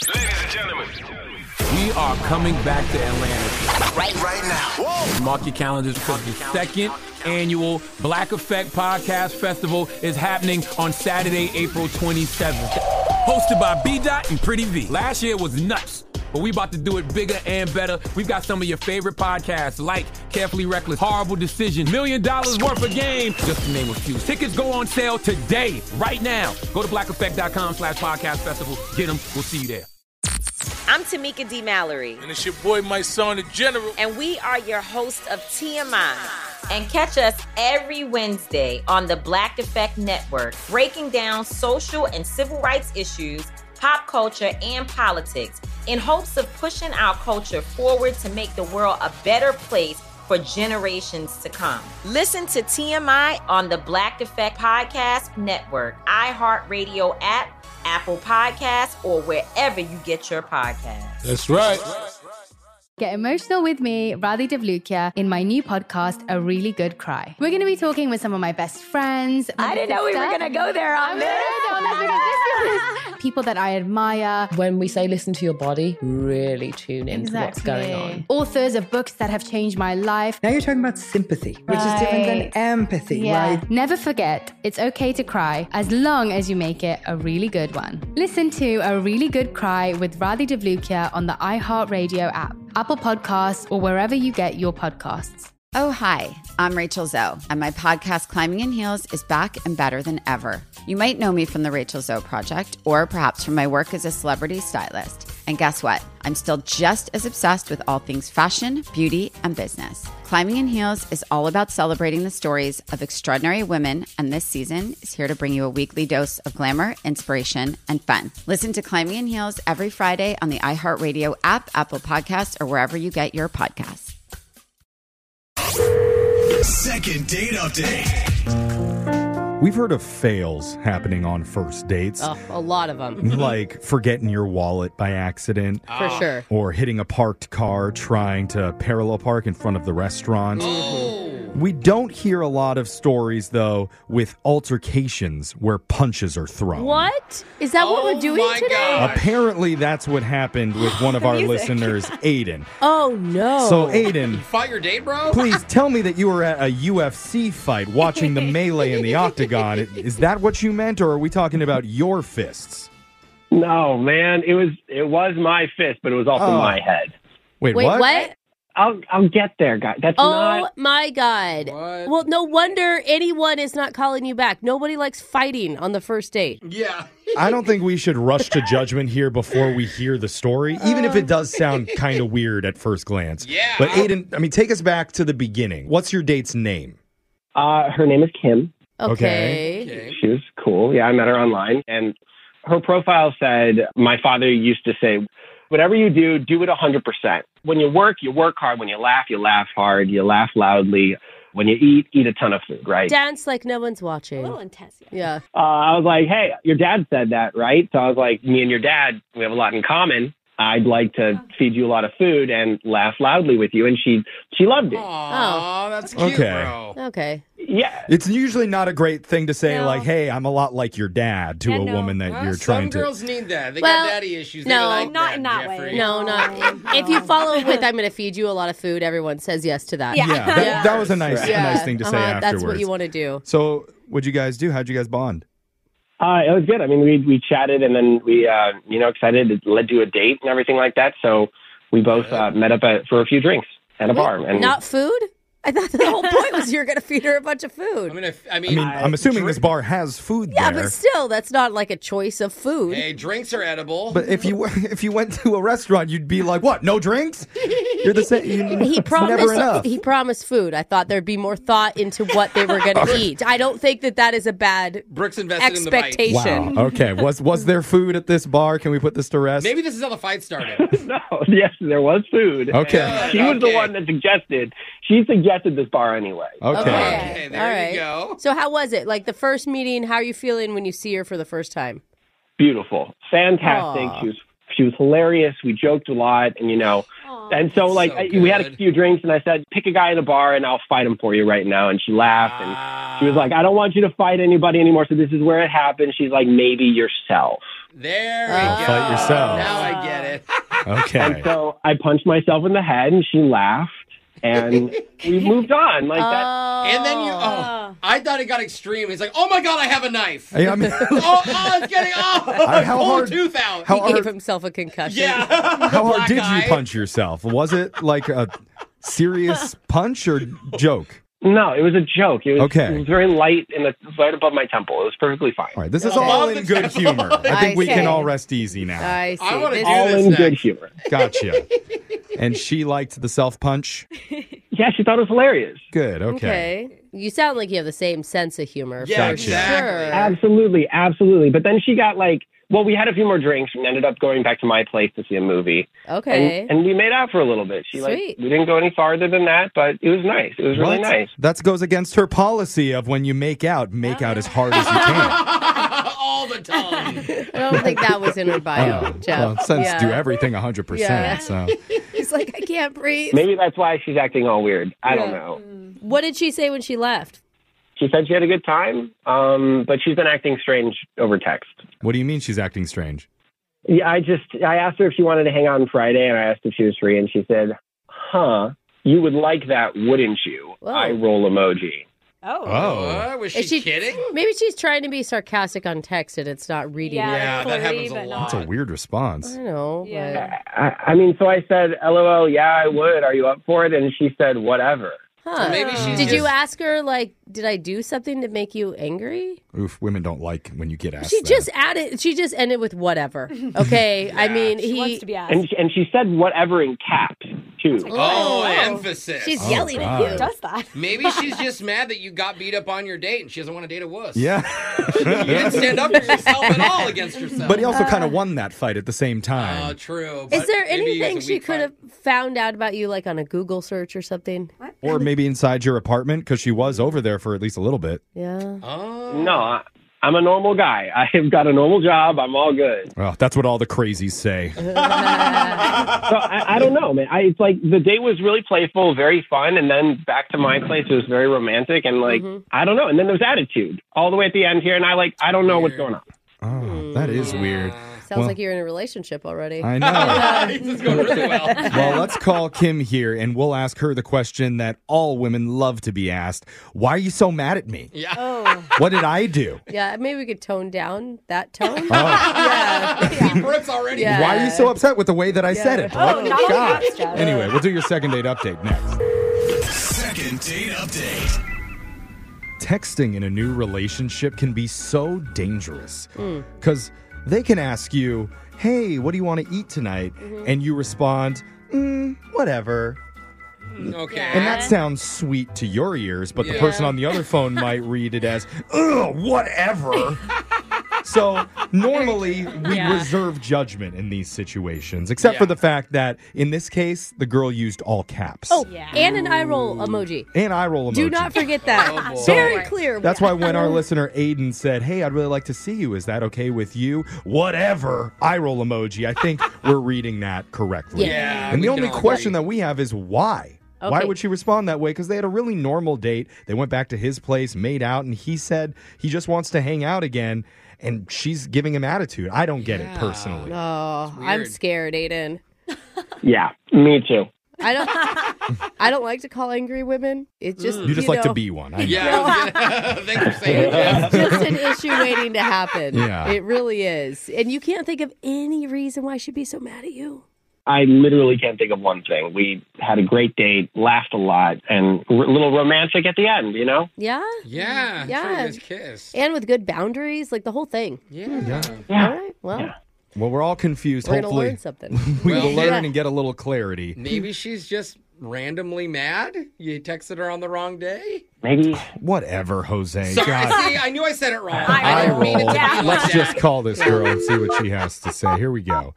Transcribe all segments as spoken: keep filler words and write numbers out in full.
Ladies and gentlemen, we are coming back to Atlanta. Right, right now. Whoa. Mark your calendars because the second annual Black Effect Podcast Festival is happening on Saturday, April twenty-seventh. Hosted by B-Dot and Pretty V. Last year was nuts, but we about to do it bigger and better. We've got some of your favorite podcasts like Carefully Reckless, Horrible Decision, Million Dollars Worth of Game, just to name a few. Tickets go on sale today, right now. Go to black effect dot com slash podcast festival. Get them. We'll see you there. I'm Tamika D. Mallory. And it's your boy, my son, the General. And we are your hosts of T M I. And catch us every Wednesday on the Black Effect Network, breaking down social and civil rights issues, pop culture, and politics in hopes of pushing our culture forward to make the world a better place for generations to come. Listen to T M I on the Black Effect Podcast Network, iHeartRadio app, Apple Podcasts, or wherever you get your podcasts. That's right. Get emotional with me, Radhi Devlukia, in my new podcast, A Really Good Cry. We're going to be talking with some of my best friends. I didn't know we were going to go there on this. People that I admire. When we say listen to your body, really tune into Exactly. what's going on. Authors of books that have changed my life. Now you're talking about sympathy, which Right. is different than empathy, Yeah. right? Never forget, it's okay to cry as long as you make it a really good one. Listen to A Really Good Cry with Radhi Devlukia on the iHeartRadio app, Apple Podcasts, or wherever you get your podcasts. Oh, hi, I'm Rachel Zoe, and my podcast, Climbing in Heels, is back and better than ever. You might know me from the Rachel Zoe Project, or perhaps from my work as a celebrity stylist. And guess what? I'm still just as obsessed with all things fashion, beauty, and business. Climbing in Heels is all about celebrating the stories of extraordinary women, and this season is here to bring you a weekly dose of glamour, inspiration, and fun. Listen to Climbing in Heels every Friday on the iHeartRadio app, Apple Podcasts, or wherever you get your podcasts. second date update. We've heard of fails happening on first dates. Oh, a lot of them. Like forgetting your wallet by accident. For sure. Or hitting a parked car trying to parallel park in front of the restaurant. Oh. We don't hear a lot of stories, though, with altercations where punches are thrown. What? Is that what Oh we're doing my today? God. Apparently, that's what happened with one of our listeners, Aiden. Oh, no. So, Aiden, Fight your date, bro? please tell me that you were at a U F C fight watching the melee in the octagon. Is that what you meant, or are we talking about your fists? No, man, it was it was my fist, but it was also Oh. my head. Wait, Wait, what? what? I'll I'll get there, guys. That's Oh, not. my God. What? Well, no wonder anyone is not calling you back. Nobody likes fighting on the first date. Yeah. I don't think we should rush to judgment here before we hear the story, even if it does sound kind of weird at first glance. Yeah. But Aiden, I mean, take us back to the beginning. What's your date's name? Uh, her name is Kim. Okay. Okay. She was cool. Yeah, I met her online, and her profile said, "My father used to say, whatever you do, do it one hundred percent. When you work, you work hard. When you laugh, you laugh hard. You laugh loudly. When you eat, eat a ton of food, right?" Dance like no one's watching. A little intense. Yeah. Uh, I was like, "Hey, your dad said that, right?" So I was like, "Me and your dad, we have a lot in common. I'd like to feed you a lot of food and laugh loudly with you." And she she loved it. Aw, that's cute, Okay. bro. Okay. Yeah. It's usually not a great thing to say, No. like, hey, I'm a lot like your dad to Yeah, a no. woman that Well, you're some trying to. girls need that. They Well, got daddy issues. They no. like Not that, in that Jeffrey. way. No, not. If you follow it with, I'm going to feed you a lot of food, everyone says yes to that. Yeah. Yeah, that, that was a nice, a Yeah. nice thing to say Uh-huh, afterwards. That's what you want to do. So, what'd you guys do? How'd you guys bond? Uh, it was good. I mean, we we chatted, and then we, uh, you know, excited. It led to a date and everything like that. So we both uh, met up at, for a few drinks at a Wait, bar. And not food? I thought the whole point was you were going to feed her a bunch of food. I mean, if, I I mean, mean, I'm assuming this bar has food yeah, there. but still, that's not like a choice of food. hey, drinks are edible. But if you if you went to a restaurant, you'd be like, "What? No drinks? You're the same. You, He it's never enough." promised. He promised food. I thought there'd be more thought into what they were going to eat. I don't think that that is a bad Brooks invested in the bite. expectation. Wow. Okay. Was was there food at this bar? Can we put this to rest? Maybe this is how the fight started. no, yes, there was food. Okay. Yeah, She was the okay. one that suggested. She suggested this bar anyway. Okay. Okay, there All you right. go. So how was it? Like the first meeting, how are you feeling when you see her for the first time? Beautiful, fantastic. Aw. She was she was hilarious. We joked a lot, and you know, and so like so I, we had a good. few drinks, and I said, "Pick a guy at a bar, and I'll fight him for you right now." And she laughed, and she was like, "I don't want you to fight anybody anymore. So this is where it happened." She's like, "Maybe yourself." There we Oh. go. Fight yourself. Now I get it. Okay. And so I punched myself in the head, and she laughed, and we moved on like that. And then you, oh, I thought it got extreme. He's like, oh my God, I have a knife. Hey, I mean, oh, oh, it's getting, oh, how pull hard- a tooth out. how He hard- gave himself a concussion. yeah. How hard Black did eye. you punch yourself? Was it like a serious punch or joke? No, it was a joke. It was, Okay. it was very light in the right above my temple. It was perfectly fine. All right, this is Okay. all Above in the good temple. humor. I think we I can see. all rest easy now. I see. I wanna This- do All this in next. good humor. Gotcha. And she liked the self punch? Yeah, she thought it was hilarious. Good, okay. Okay. You sound like you have the same sense of humor. Yeah, for exactly. sure. Absolutely, absolutely. But then she got like, well, we had a few more drinks and ended up going back to my place to see a movie. Okay. And, and we made out for a little bit. She like Sweet. we didn't go any farther than that, but it was nice. It was really What? nice. That goes against her policy of when you make out, make out as hard as you can. All the time. I don't think that was in her bio, Oh, Jeff. well, since yeah. do everything one hundred percent. Yeah. So He's like, I can't breathe. Maybe that's why she's acting all weird. I don't Yeah. know. What did she say when she left? She said she had a good time, um, but she's been acting strange over text. what do you mean she's acting strange? Yeah, I just I asked her if she wanted to hang out on Friday, and I asked if she was free, and she said, "Huh, you would like that, wouldn't you?" Whoa. I roll emoji. Oh. Oh. What? Was she, Is she kidding? Maybe she's trying to be sarcastic on text and it's not reading. Yeah, it. Yeah, that flirty, happens a but lot. That's a weird response. I know. Yeah. I, I mean, so I said, "LOL, yeah, I would. Are you up for it?" And she said, "Whatever." But, huh. Maybe she's Did you just- ask her, like, did I do something to make you angry? Oof, women don't like when you get asked She that. just added, she just ended with whatever. Okay. I mean, She he. wants to be asked. And she, and she said, "Whatever" in caps too. Oh, Oh. emphasis. She's Oh, yelling God. at you. does that? Maybe she's just mad that you got beat up on your date and she doesn't want to date a wuss. Yeah. You didn't stand up for yourself at all against yourself. But he also kind of won that fight at the same time. Oh, true. Is but there maybe he was anything a she weak could fight. have found out about you, like on a Google search or something? Or maybe inside your apartment, because she was over there for at least a little bit. Yeah. Oh. No, I, I'm a normal guy. I've got a normal job. I'm all good. Well, that's what all the crazies say. So I, I don't know, man. I, it's like the date was really playful, very fun, and then back to my place, it was very romantic, and like I don't know. And then there's attitude all the way at the end here, and I like I don't know what's going on. Oh, that is weird. Sounds Well, like you're in a relationship already. I know. This is going really well. Well, let's call Kim here, and we'll ask her the question that all women love to be asked. Why are you so mad at me? Yeah. Oh. What did I do? Yeah, maybe we could tone down that tone. Oh. Yeah. Brooke's already. Yeah. Why are you so upset with the way that I said it? Oh, not all God. caps, Jeff. Anyway, we'll do your second date update next. Second date update. Texting in a new relationship can be so dangerous because they can ask you, hey, what do you want to eat tonight? And you respond, mm, whatever. Okay. And that sounds sweet to your ears, but the Yeah. person on the other phone might read it as, ugh, whatever. So normally we Yeah. reserve judgment in these situations, except Yeah. for the fact that in this case, the girl used all caps. Oh, Yeah. and an eye roll emoji. And eye roll emoji. Do not forget that. Oh, boy. Very clear. That's why when our listener Aiden said, hey, I'd really like to see you, is that okay with you? Whatever. Eye roll emoji. I think we're reading that correctly. Yeah. And we the can only all question agree. that we have is why? Why Okay. would she respond that way? Because they had a really normal date. They went back to his place, made out, and he said he just wants to hang out again. And she's giving him attitude. I don't get it Yeah. personally. Oh, I'm weird. scared, Aiden. Yeah, me too. I don't. I don't like to call angry women. It's just You just like to know, be one. I know. Yeah. Thanks for saying that. It's just an issue waiting to happen. Yeah. It really is. And you can't think of any reason why she'd be so mad at you. I literally can't think of one thing. We had a great date, laughed a lot, and a little romantic at the end, you know? Yeah. Yeah. Yeah. Sure, you guys kissed. And with good boundaries, like the whole thing. Yeah. All right. Well, Yeah. Well, we're all confused. we're going to Hopefully, learn something. we Well, will learn yeah. and get a little clarity. Maybe she's just randomly mad. You texted her on the wrong day. Maybe. Whatever, Jose. Sorry. God. See, I knew I said it wrong. I I didn't mean it roll. to be like Let's that. just call this girl and see what she has to say. Here we go.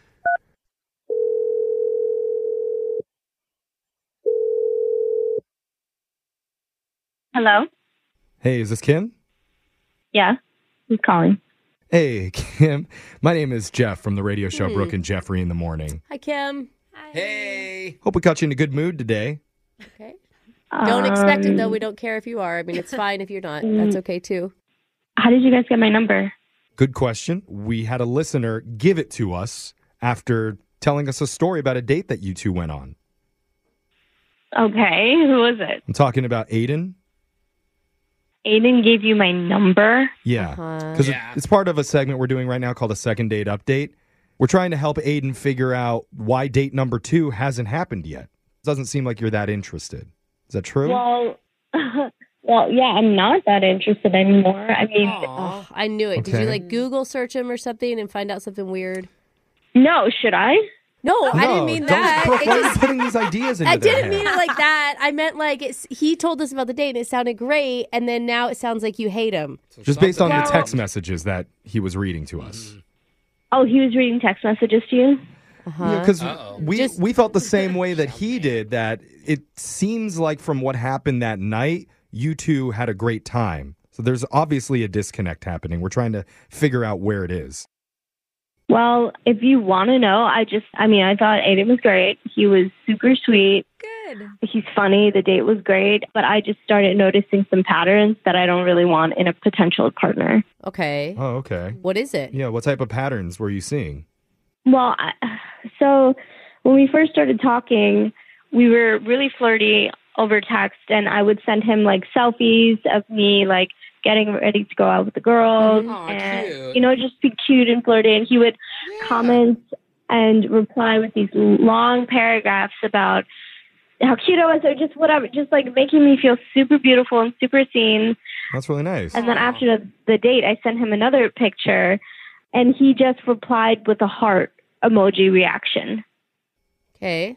Hello? Hey, is this Kim? Yeah. Who's calling? Hey, Kim. My name is Jeff from the radio show Brooke and Jeffrey in the Morning. Hi, Kim. Hey. Hope we got you in a good mood today. Okay. Don't expect it, though. Um, We don't care if you are. I mean, it's fine if you're not. That's okay, too. How did you guys get my number? Good question. We had a listener give it to us after telling us a story about a date that you two went on. Okay, who was it? I'm talking about Aiden. Aiden gave you my number? Yeah, Uh-huh. because Yeah. it's part of a segment we're doing right now called a second date update. We're trying to help Aiden figure out why date number two hasn't happened yet. It doesn't seem like you're that interested. Is that true? Well, well, yeah, I'm not that interested anymore. I mean, Oh, I knew it. Did Okay. you like Google search him or something and find out something weird? no, should I? No, I No, didn't mean don't- that. Why It are you just- putting these ideas into I their didn't head? mean it like that. I meant like it's, he told us about the date and it sounded great, and then now it sounds like you hate him. Just based on Well- the text messages that he was reading to us. Oh, he was reading text messages to you? Uh-huh. Because Uh-oh. we Just- we felt the same way that he did, that it seems like from what happened that night, you two had a great time. So there's obviously a disconnect happening. We're trying to figure out where it is. Well, if you want to know, I just, I mean, I thought Aiden was great. He was super sweet. Good. He's funny. The date was great. But I just started noticing some patterns that I don't really want in a potential partner. Okay. Oh, okay. What is it? Yeah, what type of patterns were you seeing? Well, I, so when we first started talking, we were really flirty over text, and I would send him like selfies of me like getting ready to go out with the girls, Aw, and cute. you know, just be cute and flirty. And he would comment and reply with these long paragraphs about how cute I was, or just whatever, just like making me feel super beautiful and super seen. That's really nice. And then after the, the date, I sent him another picture, and he just replied with a heart emoji reaction. Okay.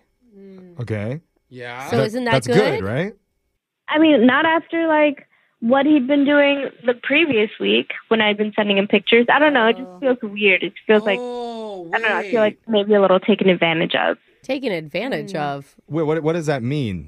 Okay. Yeah. So isn't that That's good? good, right? I mean, not after like what he'd been doing the previous week when I'd been sending him pictures. I don't know. It just feels weird. It feels like, oh, I don't know. I wait. feel like maybe a little taken advantage of. Taken advantage of. Wait, what, what does that mean?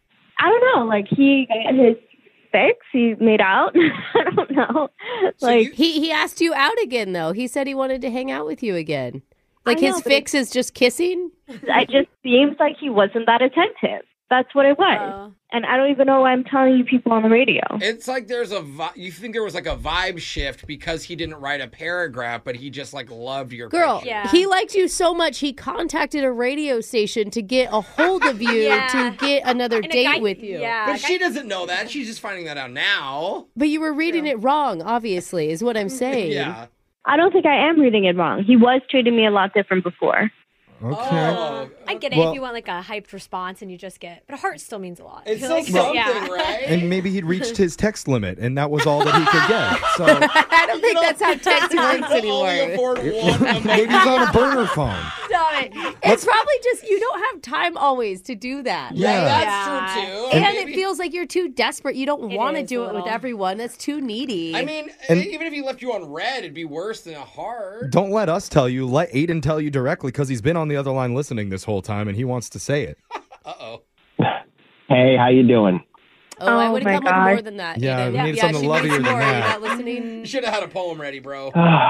I don't know. Like he got his fix. He made out. I don't know. So Like you- He he asked you out again though. He said he wanted to hang out with you again. Like I his know, but fix is just kissing? it just seems like he wasn't that attentive. That's what it was. Oh. And I don't even know why I'm telling you people on the radio. It's like there's a vi- you think there was like a vibe shift because he didn't write a paragraph, but he just like loved your Girl, picture. Yeah. he liked you so much he contacted a radio station to get a hold of you Yeah. to get another And a date guy- with you. Yeah. But a guy- she doesn't know that. She's just finding that out now. But you were reading it wrong, obviously, is what I'm saying. Yeah. I don't think I am reading it wrong. He was treating me a lot different before. Okay. Oh, I get it Well- if you want like a hyped response and you just get, but a heart still means a lot. I it's feel still like- something, yeah. right? And maybe he'd reached his text limit, and that was all that he could get. So I don't think that's how text works Only anymore. afford one emoji. maybe he's on a burner phone. Stop it. It's probably just you don't have time always to do that. Yeah, Yeah. that's Yeah. true too. And Maybe- it feels like you're too desperate. You don't It want to is do a it with little. everyone. That's too needy. I mean, And- even if he left you on red, it'd be worse than a heart. Don't let us tell you. Let Aiden tell you directly, because he's been on the other line listening this whole time, and he wants to say it. Uh oh. Hey, how you doing? oh, I Oh would my have come with God. more than that. Yeah, Aiden. we need yeah, something she lovelier needs than more. that. You're not listening. You should have had a poem ready, bro.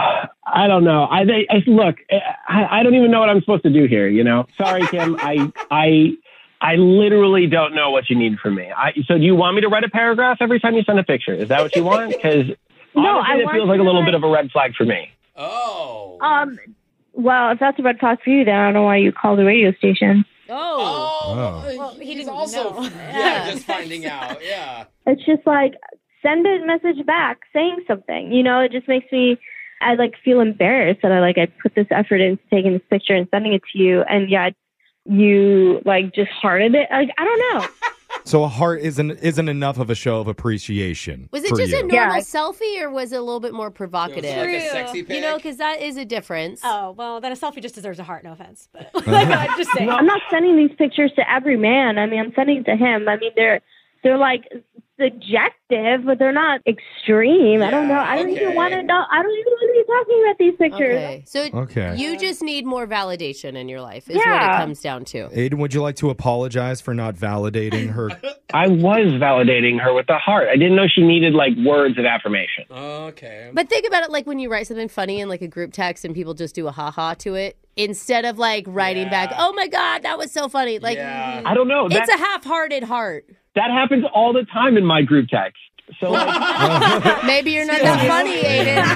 I don't know. I, I look. I, I don't even know what I'm supposed to do here. You know. Sorry, Kim. I I I literally don't know what you need from me. I, so do you want me to write a paragraph every time you send a picture? Is that what you want? Because No, honestly, I it want feels like a you to little write- bit of a red flag for me. Oh. Um, well, if that's a red flag for you, then I don't know why you called the radio station. Oh. Oh. Well, he he's didn't also know. yeah, Yeah. just finding out. Yeah. It's just like send a message back saying something. You know, it just makes me. I like feel embarrassed that I like I put this effort into taking this picture and sending it to you, and yet you like just hearted it. Like I don't know. So a heart isn't isn't enough of a show of appreciation. Was it for just you. a normal Yeah. selfie or was it a little bit more provocative? Like a True. sexy pic. You know, because that is a difference. Oh, well, then a selfie just deserves a heart. No offense. But like, I'm just saying. I'm not sending these pictures to every man. I mean, I'm sending it to him. I mean, they're they're like subjective, but they're not extreme. I don't know. I don't okay. even want to know. I don't even want to be talking about these pictures. Okay. So Okay. you just need more validation in your life is what Yeah. it comes down to. Aiden, would you like to apologize for not validating her? I was validating her with the heart. I didn't know she needed like words of affirmation. Okay. But think about it like when you write something funny in like a group text and people just do a ha-ha to it instead of like writing Yeah. back, oh my God, that was so funny. Like Yeah. I don't know. That it's a half-hearted heart. that happens all the time in my group text. So like, Maybe you're not that funny, Aiden.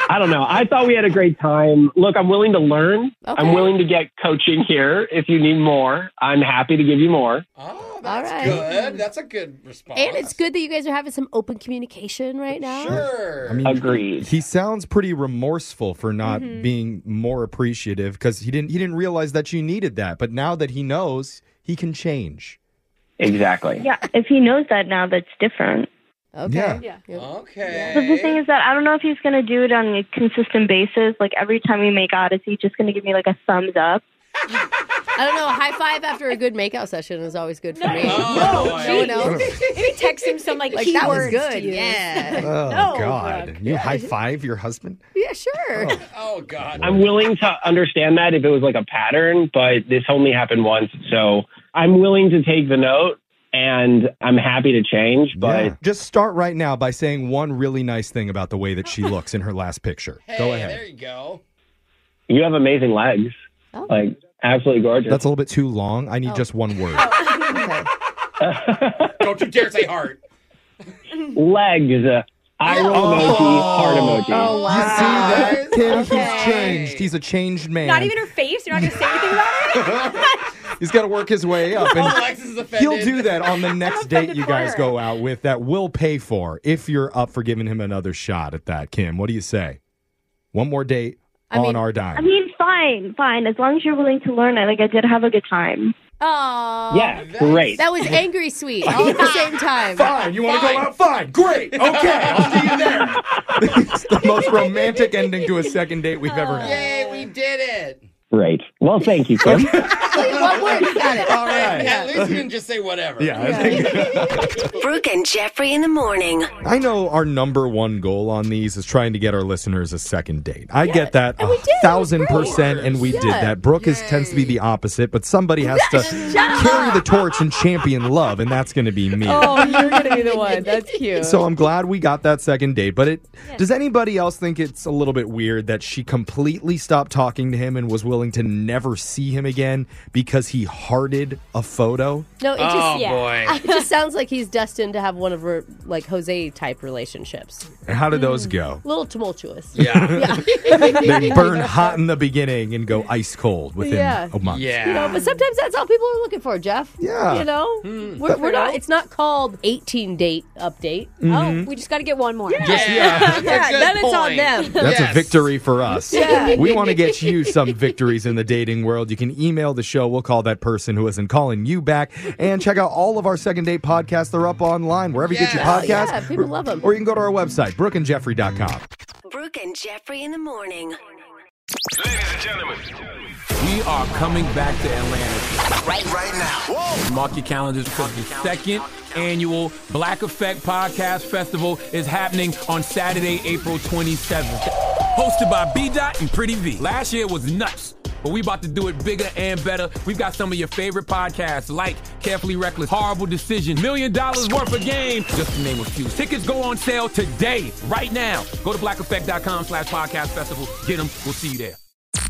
I don't know. I thought we had a great time. Look, I'm willing to learn. Okay. I'm willing to get coaching here if you need more. I'm happy to give you more. Oh, that's All right. good. That's a good response. And it's good that you guys are having some open communication right now. Sure. I mean, Agreed. He sounds pretty remorseful for not Mm-hmm. being more appreciative because he didn't he didn't realize that you needed that. But now that he knows, he can change. Exactly. Yeah, if he knows that now, that's different. Okay. Yeah. Yeah. Okay. But the thing is that I don't know if he's going to do it on a consistent basis. Like every time we make out, is he just going to give me like a thumbs up? I don't know. High five after a good makeout session is always good for me. Oh, no, boy. no one else. Maybe text him some like, Like keywords that was to good. use. Yeah. Oh No, God! Brooke. You high five your husband? Yeah, sure. Oh, God. I'm willing to understand that if it was like a pattern, but this only happened once. So I'm willing to take the note and I'm happy to change. But Yeah. Just start right now by saying one really nice thing about the way that she looks in her last picture. Hey, Go ahead. there you go. you have amazing legs. Oh. Like, absolutely gorgeous. That's a little bit too long. I need just one word. Okay. Don't you dare say heart. legs. Uh, eye roll emoji, heart emoji. Oh, wow. You see that, kid? Okay. He's changed. He's a changed man. Not even her face. You're not going to say anything about it. He's got to work his way up. And Alexis is offended. he'll do that on the next date offended you for guys her. go out with that we'll pay for if you're up for giving him another shot at that, Kim. What do you say? One more date I on mean- our I dime. mean, fine, fine. As long as you're willing to learn it. Like I did have a good time. Aw. Yeah, great. That was angry sweet all at the same time. Fine. You want to go out? Fine. Great. Okay. I'll see you there. It's the most romantic ending to a second date we've ever had. Yay, we did it. Great. Well, thank you, Kim. One word, you got it. All right. At least you didn't just say whatever. Yeah. I think- Brooke and Jeffrey in the morning. I know our number one goal on these is trying to get our listeners a second date. I get that and we a did. It was thousand great. percent, and we did Yeah. that. Brooke is tends to be the opposite, but somebody has to carry the torch and champion love, and that's going to be me. Oh, you're going to be the one. That's cute. So I'm glad we got that second date. But it does anybody else think it's a little bit weird that she completely stopped talking to him and was willing to never see him again because he hearted a photo? No, it just Oh, yeah. boy. it just sounds like he's destined to have one of her like Jose type relationships. How did those go? A little tumultuous. Yeah. They burn hot in the beginning and go ice cold within Yeah. a month. Yeah. You know, but sometimes that's all people are looking for, Jeff. Yeah. You know, we're, we're not. It's not called eighteen date update. Oh, we just got to get one more. Yeah. Yeah, That's a good then it's on point. them. That's Yes. a victory for us. Yeah. We want to get you some victories in the dating world. You can email the show. We'll call that person who isn't calling you back. And check out all of our second date podcasts. They're up online, wherever you get your Yes. podcasts. Yeah, people love 'em. Or you can go to our website, brooke and jeffrey dot com. Brooke and Jeffrey in the morning. Ladies and gentlemen, We are coming back to Atlanta. right, right now. Whoa. Mark your calendars because the second annual Black Effect Podcast Festival is happening on Saturday, April twenty-seventh. Hosted by B Dot and Pretty V. Last year was nuts, but we about to do it bigger and better. We've got some of your favorite podcasts like Carefully Reckless, Horrible Decision, Million Dollars Worth of Game, just to name a few. Tickets go on sale today, right now. Go to black effect dot com slash podcast festival. Get them. We'll see you there.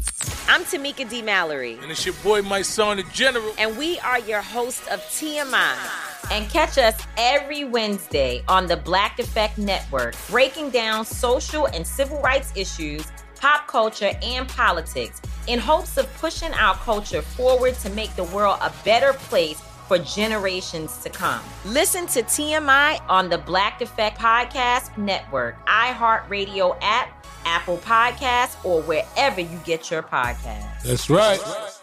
I'm Tamika D. Mallory, And it's your boy, my son, the General. and we are your hosts of T M I. And catch us every Wednesday on the Black Effect Network, breaking down social and civil rights issues, pop culture, and politics in hopes of pushing our culture forward to make the world a better place for generations to come. Listen to T M I on the Black Effect Podcast Network, iHeartRadio app, Apple Podcasts, or wherever you get your podcasts. That's right.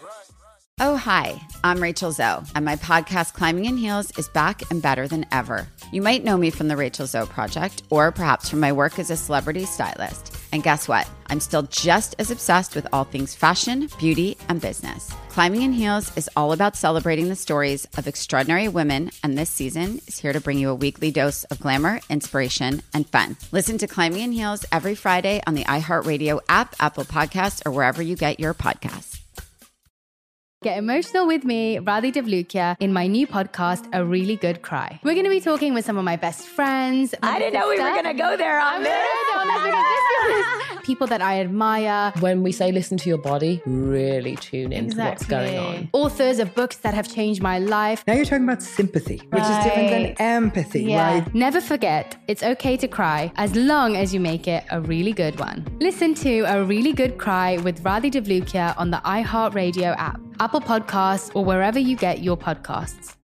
Oh, hi, I'm Rachel Zoe, and my podcast, Climbing in Heels, is back and better than ever. You might know me from the Rachel Zoe Project, or perhaps from my work as a celebrity stylist. And guess what? I'm still just as obsessed with all things fashion, beauty, and business. Climbing in Heels is all about celebrating the stories of extraordinary women, and this season is here to bring you a weekly dose of glamour, inspiration, and fun. Listen to Climbing in Heels every Friday on the iHeartRadio app, Apple Podcasts, or wherever you get your podcasts. Get emotional with me, Radhi Devlukia, in my new podcast, A Really Good Cry. We're going to be talking with some of my best friends. I didn't know we were going to go there on this. No, honest, because let's be honest, people that I admire. When we say listen to your body, really tune into what's going on. Authors of books that have changed my life. Now you're talking about sympathy, which is different than empathy, Yeah. right? Never forget, it's okay to cry as long as you make it a really good one. Listen to A Really Good Cry with Radhi Devlukia on the iHeartRadio app, Apple Podcasts, or wherever you get your podcasts.